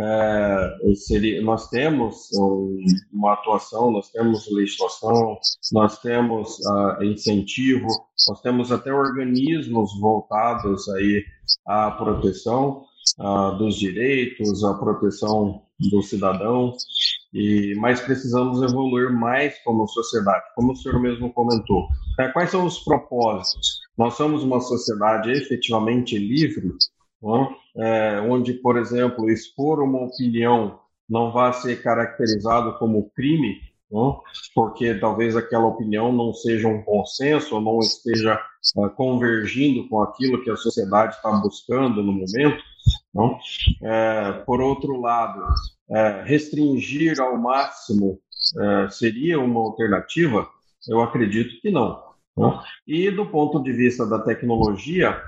Nós temos uma atuação, nós temos legislação, nós temos incentivo, nós temos até organismos voltados aí à proteção dos direitos, à proteção do cidadão, mas precisamos evoluir mais como sociedade, como o senhor mesmo comentou. Quais são os propósitos? Nós somos uma sociedade efetivamente livre, onde, por exemplo, expor uma opinião não vai ser caracterizado como crime, porque talvez aquela opinião não seja um consenso ou não esteja convergindo com aquilo que a sociedade está buscando no momento. Por outro lado, restringir ao máximo seria uma alternativa? Eu acredito que não. E do ponto de vista da tecnologia,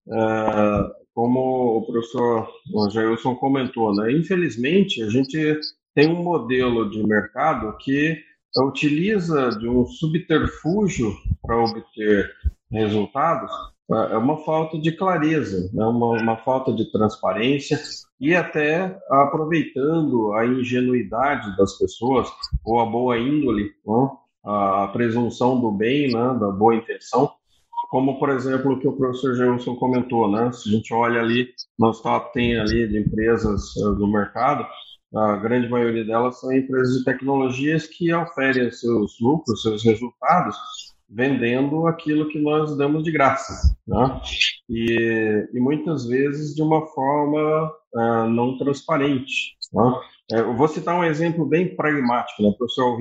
como o professor Jailson comentou, né, infelizmente a gente tem um modelo de mercado que utiliza de um subterfúgio para obter resultados. É uma falta de clareza, né? uma falta de transparência e até aproveitando a ingenuidade das pessoas ou a boa índole, né? A presunção do bem, né? Da boa intenção, como, por exemplo, o que o professor Jailson comentou, né? Se a gente olha ali, nós tem ali de empresas do mercado, a grande maioria delas são empresas de tecnologias que oferem seus lucros, seus resultados, vendendo aquilo que nós damos de graça, né? E muitas vezes de uma forma não transparente, né? Eu vou citar um exemplo bem pragmático, né? O professor ouvindo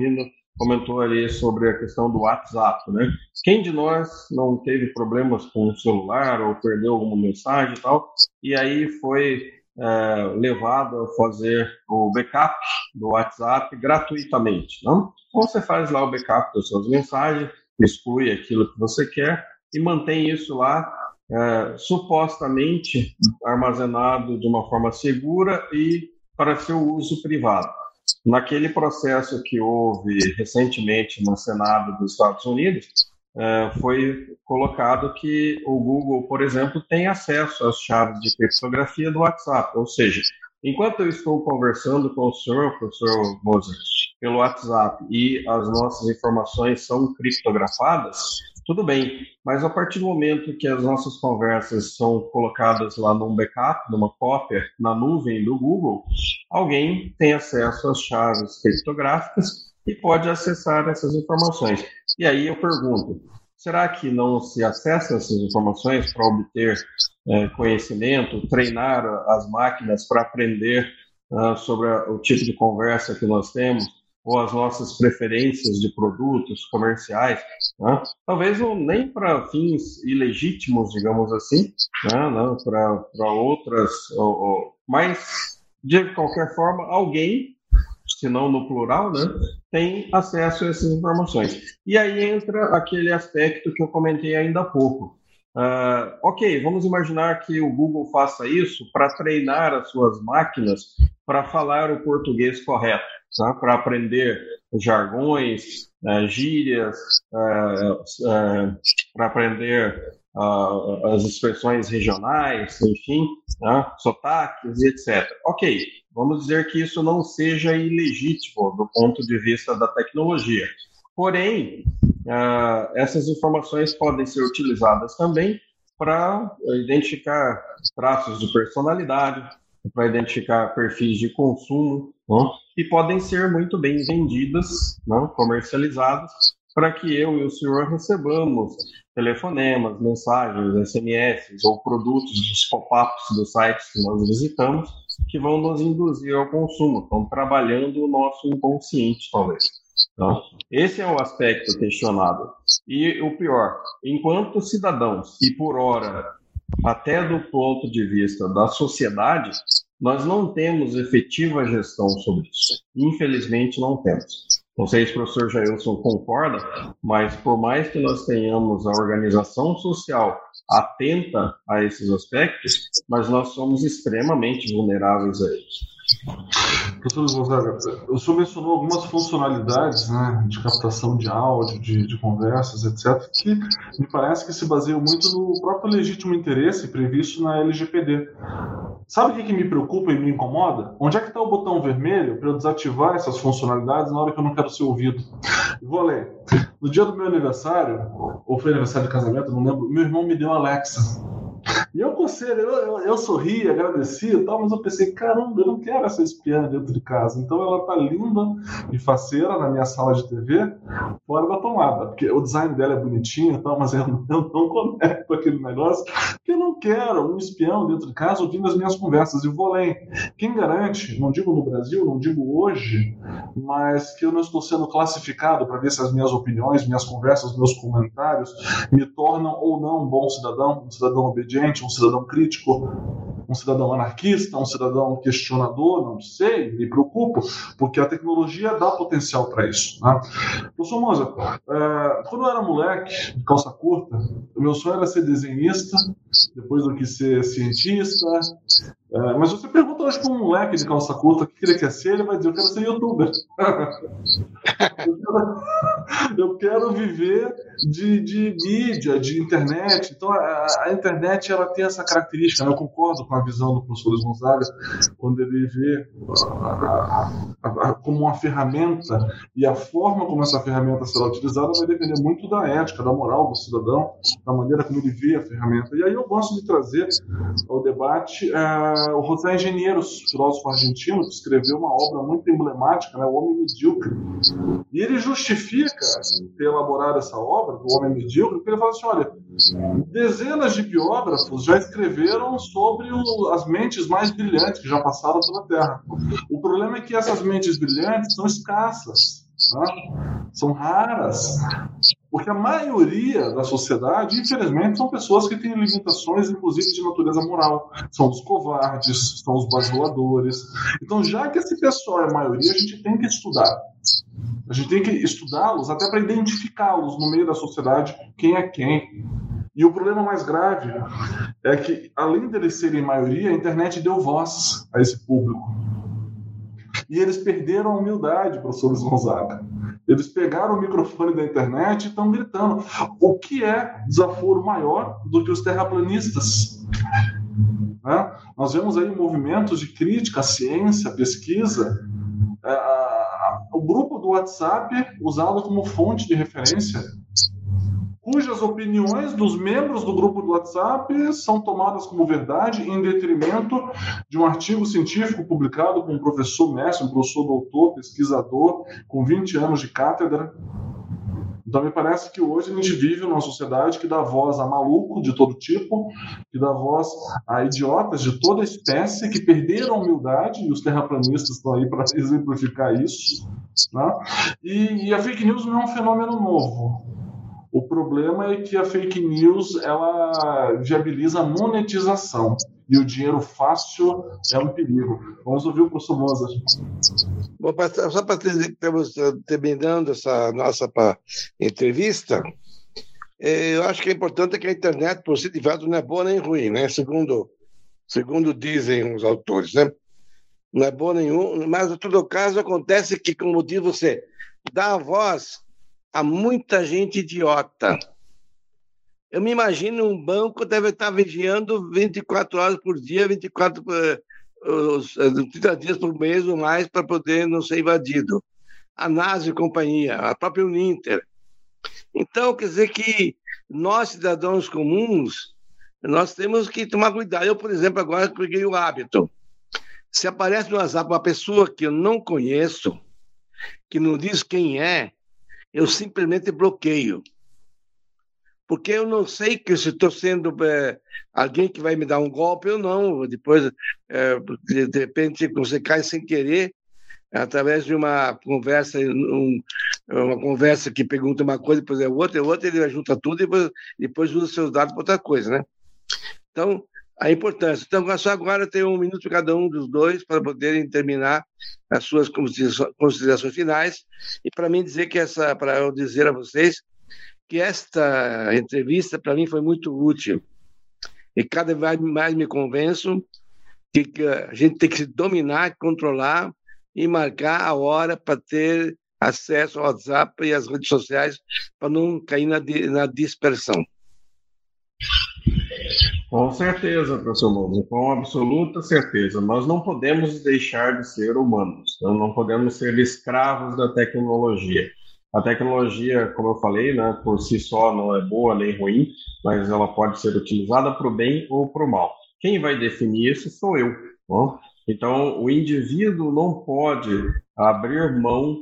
comentou ali sobre a questão do WhatsApp, né? Quem de nós não teve problemas com o celular ou perdeu alguma mensagem e tal, e aí foi levado a fazer o backup do WhatsApp gratuitamente, não? Então você faz lá o backup das suas mensagens, exclui aquilo que você quer e mantém isso lá supostamente armazenado de uma forma segura e para seu uso privado. Naquele processo que houve recentemente no Senado dos Estados Unidos, foi colocado que o Google, por exemplo, tem acesso às chaves de criptografia do WhatsApp. Ou seja, enquanto eu estou conversando com o senhor, professor Moser, pelo WhatsApp e as nossas informações são criptografadas, tudo bem, mas a partir do momento que as nossas conversas são colocadas lá num backup, numa cópia, na nuvem do Google, alguém tem acesso às chaves criptográficas e pode acessar essas informações. E aí eu pergunto, será que não se acessa essas informações para obter conhecimento, treinar as máquinas para aprender sobre o tipo de conversa que nós temos, ou as nossas preferências de produtos comerciais, né? Talvez nem para fins ilegítimos, digamos assim, né? Para outras, mas de qualquer forma, alguém, se não no plural, né, tem acesso a essas informações. E aí entra aquele aspecto que eu comentei ainda há pouco. Ok, vamos imaginar que o Google faça isso para treinar as suas máquinas para falar o português correto, tá? Para aprender jargões, gírias, para aprender as expressões regionais, enfim, né? Sotaques e etc. Ok, vamos dizer que isso não seja ilegítimo do ponto de vista da tecnologia. Porém, essas informações podem ser utilizadas também para identificar traços de personalidade, para identificar perfis de consumo, né? E podem ser muito bem vendidas, né? Comercializadas, para que eu e o senhor recebamos telefonemas, mensagens, SMS ou produtos dos pop-ups dos sites que nós visitamos, que vão nos induzir ao consumo, estão trabalhando o nosso inconsciente, talvez. Então, esse é o aspecto questionável. E o pior, enquanto cidadãos, e por hora, até do ponto de vista da sociedade, nós não temos efetiva gestão sobre isso. Infelizmente, não temos. Não sei se o professor Jailson concorda, mas por mais que nós tenhamos a organização social atenta a esses aspectos, mas nós somos extremamente vulneráveis a eles. Professor Gonzaga, o senhor mencionou algumas funcionalidades, né, de captação de áudio, de conversas, etc., que me parece que se baseiam muito no próprio legítimo interesse previsto na LGPD. Sabe o que me preocupa e me incomoda? Onde é que está o botão vermelho para eu desativar essas funcionalidades na hora que eu não quero ser ouvido? Vou ler. No dia do meu aniversário, ou foi aniversário de casamento, não lembro, meu irmão me deu a Alexa. E eu sorri, agradeci e tal, mas eu pensei, caramba, eu não quero essa espiã dentro de casa. Então ela tá linda e faceira na minha sala de TV, fora da tomada. Porque o design dela é bonitinho e tal, mas eu não conecto aquele negócio, porque eu não quero um espião dentro de casa ouvindo as minhas conversas. E vou além. Quem garante, não digo no Brasil, não digo hoje, mas que eu não estou sendo classificado para ver se as minhas opiniões, minhas conversas, meus comentários me tornam ou não um bom cidadão, um cidadão obediente, um cidadão crítico, um cidadão anarquista, um cidadão questionador, não sei, me preocupo, porque a tecnologia dá potencial para isso, né? Professor Moser, quando eu era moleque, de calça curta, o meu sonho era ser desenhista, depois eu quis ser cientista, mas você pergunta hoje para um moleque de calça curta o que ele quer ser, ele vai dizer, eu quero ser youtuber. Eu quero viver de mídia, de internet. Então a internet ela tem essa característica, né? Eu concordo com a visão do professor Luiz Gonzaga quando ele vê como uma ferramenta, e a forma como essa ferramenta será utilizada vai depender muito da ética, da moral do cidadão, da maneira como ele vê a ferramenta. E aí eu gosto de trazer ao debate o José Engenheiros, filósofo argentino, que escreveu uma obra muito emblemática, né, O Homem Medíocre. E ele justifica ter elaborado essa obra, do Homem Medíocre, porque ele fala assim, olha, dezenas de biógrafos já escreveram sobre as mentes mais brilhantes que já passaram pela Terra. O problema é que essas mentes brilhantes são escassas. né? São raras. Porque a maioria da sociedade, infelizmente, são pessoas que têm limitações, inclusive de natureza moral. São os covardes, são os bajuladores. Então, já que esse pessoal é a maioria, a gente tem que estudar. A gente tem que estudá-los até para identificá-los no meio da sociedade, quem é quem. E o problema mais grave é que, além deles serem maioria, a internet deu voz a esse público. E eles perderam a humildade, professor Gonzaga. Eles pegaram o microfone da internet e estão gritando. O que é desaforo maior do que os terraplanistas? Né? Nós vemos aí movimentos de crítica à ciência, à pesquisa. O grupo do WhatsApp usado como fonte de referência, cujas opiniões dos membros do grupo do WhatsApp são tomadas como verdade em detrimento de um artigo científico publicado por um professor mestre, um professor doutor, pesquisador, com 20 anos de cátedra. Então, me parece que hoje a gente vive numa sociedade que dá voz a maluco de todo tipo, que dá voz a idiotas de toda espécie, que perderam a humildade, e os terraplanistas estão aí para exemplificar isso. Né? E a fake news não é um fenômeno novo. O problema é que a fake news ela viabiliza a monetização. E o dinheiro fácil é um perigo. Vamos ouvir o professor Moser. Bom, só para dizer que estamos terminando essa nossa entrevista, eu acho que é importante que a internet, por si de fato, não é boa nem ruim, né? Segundo dizem os autores, né? Não é boa nenhum, mas em todo caso acontece que, como diz você, dá a voz a muita gente idiota. Eu me imagino um banco deve estar vigiando 24 horas por dia, 30 dias por mês ou mais para poder não ser invadido. A NASA e companhia, a própria Uninter. Então, quer dizer que nós, cidadãos comuns, nós temos que tomar cuidado. Eu, por exemplo, agora peguei o hábito. Se aparece no WhatsApp uma pessoa que eu não conheço, que não diz quem é, eu simplesmente bloqueio. Porque eu não sei que se estou sendo alguém que vai me dar um golpe ou não. Depois, de repente, você cai sem querer, através de uma conversa, uma conversa que pergunta uma coisa, depois é outra, ele junta tudo e depois usa seus dados para outra coisa, né? Então, a importância. Então, só agora tem 1 minuto cada um dos dois para poderem terminar as suas considerações finais. E para mim dizer para eu dizer a vocês que esta entrevista para mim foi muito útil. E cada vez mais me convenço que a gente tem que se dominar, controlar e marcar a hora para ter acesso ao WhatsApp e às redes sociais para não cair na dispersão. Com certeza, professor Moser, com absoluta certeza. Nós não podemos deixar de ser humanos, não podemos ser escravos da tecnologia. A tecnologia, como eu falei, né, por si só não é boa nem ruim, mas ela pode ser utilizada para o bem ou para o mal. Quem vai definir isso sou eu. Não? Então, o indivíduo não pode abrir mão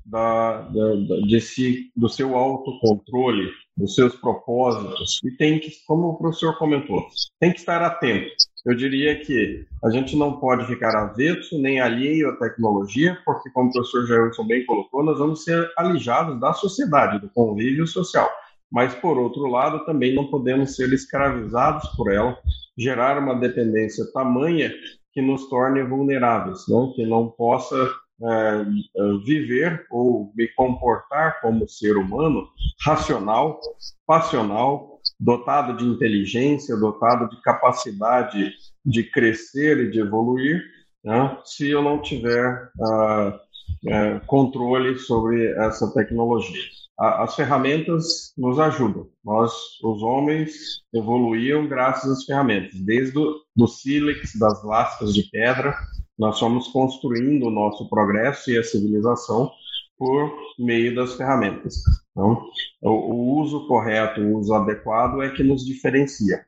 do seu autocontrole, dos seus propósitos, e tem que, como o professor comentou, tem que estar atento. Eu diria que a gente não pode ficar avesso nem alheio à tecnologia, porque, como o professor Jailson bem colocou, nós vamos ser alijados da sociedade, do convívio social. Mas, por outro lado, também não podemos ser escravizados por ela, gerar uma dependência tamanha que nos torne vulneráveis, né? Que não possa viver ou me comportar como ser humano racional, passional, dotado de inteligência, dotado de capacidade de crescer e de evoluir, né, se eu não tiver controle sobre essa tecnologia. As ferramentas nos ajudam. Nós, os homens, evoluíam graças às ferramentas. Desde do sílex, das lascas de pedra, nós fomos construindo o nosso progresso e a civilização por meio das ferramentas. Então, o uso correto, o uso adequado é que nos diferencia.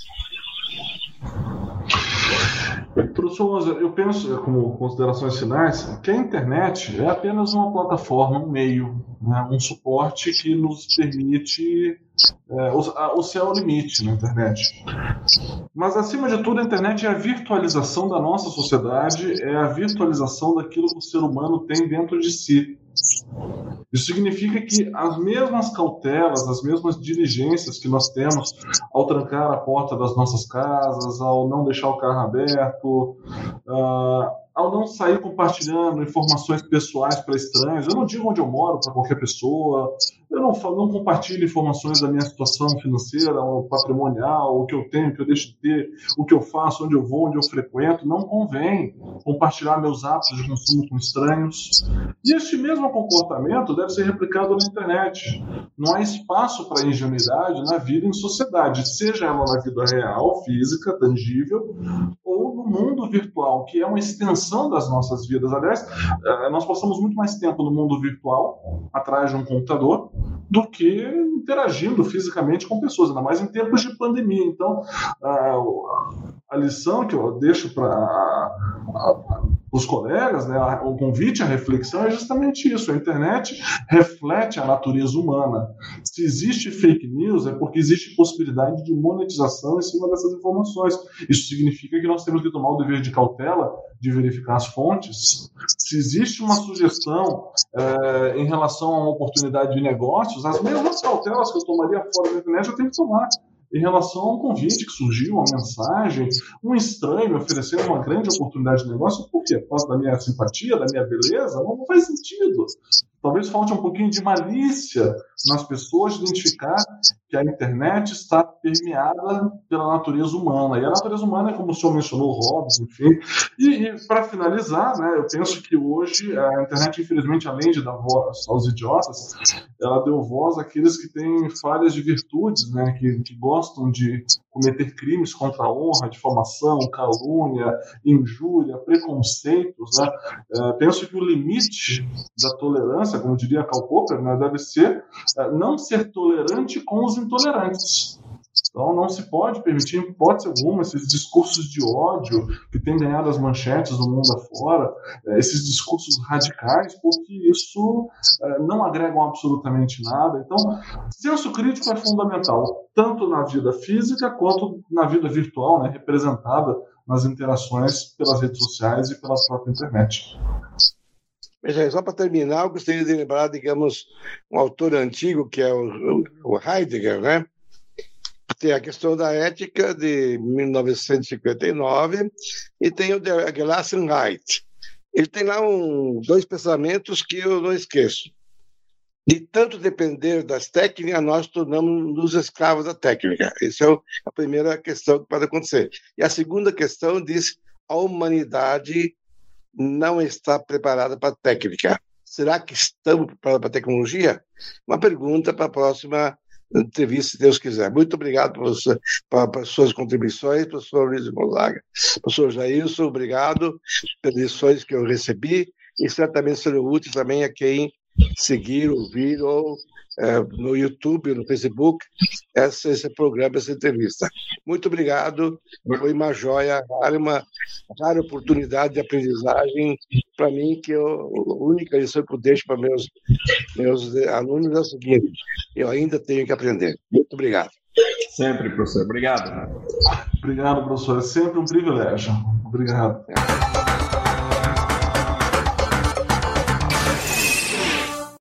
Professor Moser, eu penso, como considerações finais, que a internet é apenas uma plataforma, um meio, né, um suporte que nos permite o céu é o limite na internet. Mas, acima de tudo, a internet é a virtualização da nossa sociedade, é a virtualização daquilo que o ser humano tem dentro de si. Isso significa que as mesmas cautelas, as mesmas diligências que nós temos ao trancar a porta das nossas casas, ao não deixar o carro aberto, ao não sair compartilhando informações pessoais para estranhos. Eu não digo onde eu moro para qualquer pessoa, eu não compartilho informações da minha situação financeira ou patrimonial, o que eu tenho, o que eu deixo de ter, o que eu faço, onde eu vou, onde eu frequento. Não convém compartilhar meus hábitos de consumo com estranhos. E este mesmo comportamento deve ser replicado na internet. Não há espaço para ingenuidade na vida em sociedade, seja ela na vida real, física, tangível, ou no mundo virtual, que é uma extensão das nossas vidas. Aliás, nós passamos muito mais tempo no mundo virtual, atrás de um computador, do que interagindo fisicamente com pessoas, ainda mais em tempos de pandemia. Então, a lição que eu deixo para os colegas, né, o convite à reflexão é justamente isso. A internet reflete a natureza humana. Se existe fake news, é porque existe possibilidade de monetização em cima dessas informações. Isso significa que nós temos que tomar o dever de cautela, de verificar as fontes. Se existe uma sugestão em relação a uma oportunidade de negócios, as mesmas cautelas que eu tomaria fora da internet eu tenho que tomar em relação a um convite que surgiu, uma mensagem, um estranho me oferecendo uma grande oportunidade de negócio. Por quê? Por causa da minha simpatia, da minha beleza? Não faz sentido. Talvez falte um pouquinho de malícia nas pessoas de identificar que a internet está permeada pela natureza humana. E a natureza humana é, como o senhor mencionou, Hobbes, enfim. E para finalizar, né, eu penso que hoje a internet, infelizmente, além de dar voz aos idiotas, ela deu voz àqueles que têm falhas de virtudes, né, que gostam de cometer crimes contra a honra, difamação, calúnia, injúria, preconceitos, né? Penso que o limite da tolerância, como diria Karl Popper, né, deve ser não ser tolerante com os intolerantes. Então não se pode permitir, em hipótese alguma, esses discursos de ódio que têm ganhado as manchetes do mundo afora, esses discursos radicais, porque isso não agregam absolutamente nada. Então, senso crítico é fundamental, tanto na vida física quanto na vida virtual, né, representada nas interações pelas redes sociais e pela própria internet. Só para terminar, eu gostaria de lembrar, digamos, um autor antigo, que é o Heidegger, né? Tem a questão da ética de 1959 e tem o de Gelassenheit. Ele tem lá dois pensamentos que eu não esqueço. De tanto depender das técnicas, nós tornamos-nos escravos da técnica. Essa é a primeira questão que pode acontecer. E a segunda questão diz: a humanidade não está preparada para a técnica. Será que estamos preparados para a tecnologia? Uma pergunta para a próxima entrevista, se Deus quiser. Muito obrigado pelas suas contribuições, professor Luiz Gonzaga. Professor Jailson, obrigado pelas lições que eu recebi e certamente serão úteis também a quem seguir, ouvir ou no YouTube, no Facebook, esse programa, essa entrevista. Muito obrigado, foi uma joia, uma rara oportunidade de aprendizagem para mim, que a única lição que eu deixo para meus alunos é o seguinte: eu ainda tenho que aprender. Muito obrigado. Sempre, professor. Obrigado. Obrigado, professor. É sempre um privilégio. Obrigado.